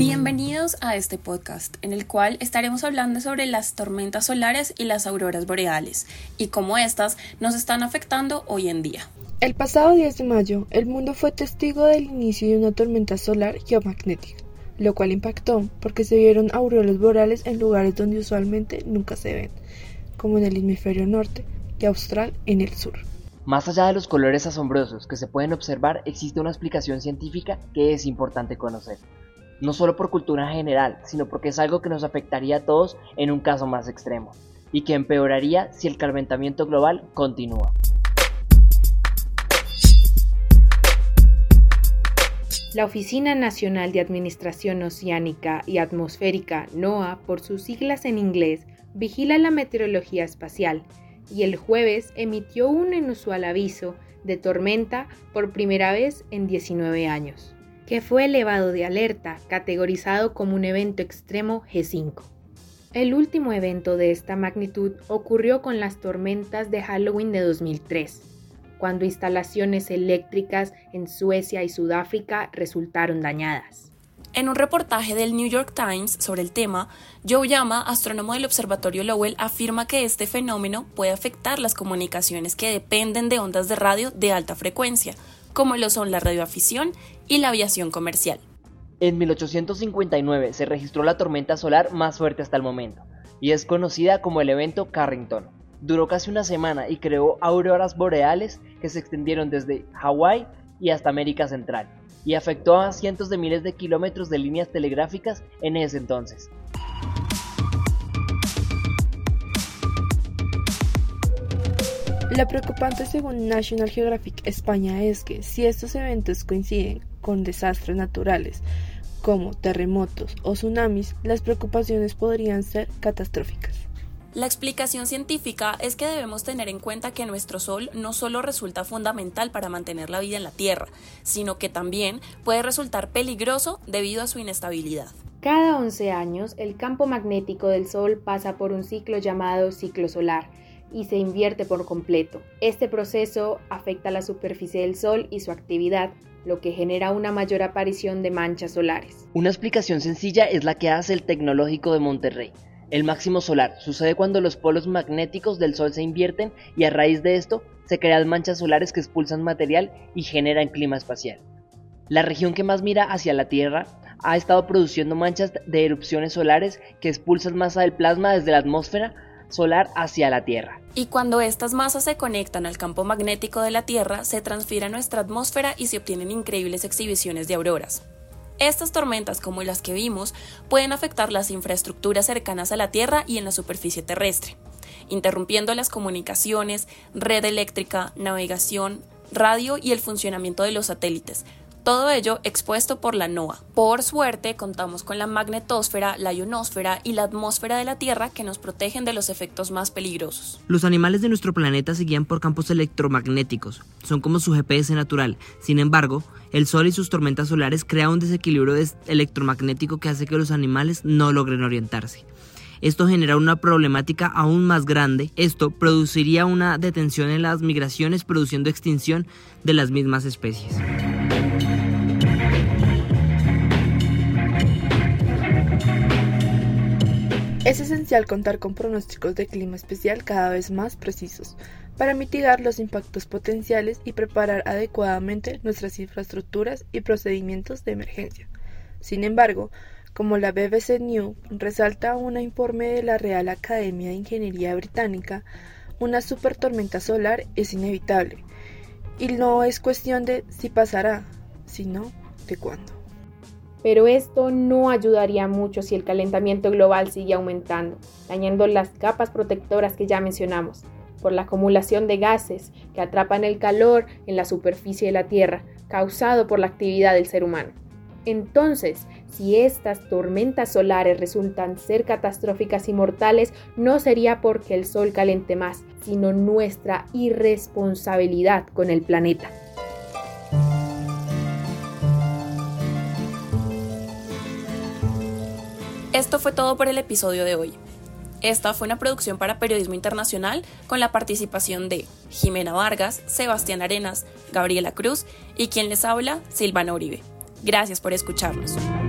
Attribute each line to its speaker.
Speaker 1: Bienvenidos a este podcast, en el cual estaremos hablando sobre las tormentas solares y las auroras boreales, y cómo estas nos están afectando hoy en día.
Speaker 2: El pasado 10 de mayo, el mundo fue testigo del inicio de una tormenta solar geomagnética, lo cual impactó porque se vieron auroras boreales en lugares donde usualmente nunca se ven, como en el hemisferio norte y austral en el sur.
Speaker 3: Más allá de los colores asombrosos que se pueden observar, existe una explicación científica que es importante conocer. No solo por cultura general, sino porque es algo que nos afectaría a todos en un caso más extremo, y que empeoraría si el calentamiento global continúa.
Speaker 4: La Oficina Nacional de Administración Oceánica y Atmosférica, NOAA, por sus siglas en inglés, vigila la meteorología espacial, y el jueves emitió un inusual aviso de tormenta por primera vez en 19 años. Que fue elevado de alerta, categorizado como un evento extremo G5. El último evento de esta magnitud ocurrió con las tormentas de Halloween de 2003, cuando instalaciones eléctricas en Suecia y Sudáfrica resultaron dañadas.
Speaker 1: En un reportaje del New York Times sobre el tema, Joe Yama, astrónomo del Observatorio Lowell, afirma que este fenómeno puede afectar las comunicaciones que dependen de ondas de radio de alta frecuencia, como lo son la radioafición y la aviación comercial.
Speaker 3: En 1859 se registró la tormenta solar más fuerte hasta el momento, y es conocida como el evento Carrington. Duró casi una semana y creó auroras boreales que se extendieron desde Hawái y hasta América Central, y afectó a cientos de miles de kilómetros de líneas telegráficas en ese entonces.
Speaker 2: Lo preocupante según National Geographic España es que si estos eventos coinciden con desastres naturales como terremotos o tsunamis, las preocupaciones podrían ser catastróficas.
Speaker 1: La explicación científica es que debemos tener en cuenta que nuestro Sol no solo resulta fundamental para mantener la vida en la Tierra, sino que también puede resultar peligroso debido a su inestabilidad.
Speaker 4: Cada 11 años, el campo magnético del Sol pasa por un ciclo llamado ciclo solar, y se invierte por completo. Este proceso afecta la superficie del Sol y su actividad, lo que genera una mayor aparición de manchas solares.
Speaker 3: Una explicación sencilla es la que hace el Tecnológico de Monterrey. El máximo solar sucede cuando los polos magnéticos del Sol se invierten y a raíz de esto se crean manchas solares que expulsan material y generan clima espacial. La región que más mira hacia la Tierra ha estado produciendo manchas de erupciones solares que expulsan masa del plasma desde la atmósfera solar hacia la Tierra.
Speaker 1: Y cuando estas masas se conectan al campo magnético de la Tierra, se transfiere a nuestra atmósfera y se obtienen increíbles exhibiciones de auroras. Estas tormentas, como las que vimos, pueden afectar las infraestructuras cercanas a la Tierra y en la superficie terrestre, interrumpiendo las comunicaciones, red eléctrica, navegación, radio y el funcionamiento de los satélites. Todo ello expuesto por la NOAA. Por suerte, contamos con la magnetosfera, la ionosfera y la atmósfera de la Tierra que nos protegen de los efectos más peligrosos.
Speaker 5: Los animales de nuestro planeta se guían por campos electromagnéticos. Son como su GPS natural. Sin embargo, el Sol y sus tormentas solares crean un desequilibrio electromagnético que hace que los animales no logren orientarse. Esto genera una problemática aún más grande. Esto produciría una detención en las migraciones, produciendo extinción de las mismas especies.
Speaker 2: Es esencial contar con pronósticos de clima especial cada vez más precisos para mitigar los impactos potenciales y preparar adecuadamente nuestras infraestructuras y procedimientos de emergencia. Sin embargo, como la BBC News resalta un informe de la Real Academia de Ingeniería Británica, una supertormenta solar es inevitable y no es cuestión de si pasará, sino de cuándo.
Speaker 4: Pero esto no ayudaría mucho si el calentamiento global sigue aumentando, dañando las capas protectoras que ya mencionamos, por la acumulación de gases que atrapan el calor en la superficie de la Tierra, causado por la actividad del ser humano. Entonces, si estas tormentas solares resultan ser catastróficas y mortales, no sería porque el Sol caliente más, sino nuestra irresponsabilidad con el planeta.
Speaker 1: Esto fue todo por el episodio de hoy. Esta fue una producción para Periodismo Internacional con la participación de Jimena Vargas, Sebastián Arenas, Gabriela Cruz y quien les habla, Silvana Uribe. Gracias por escucharnos.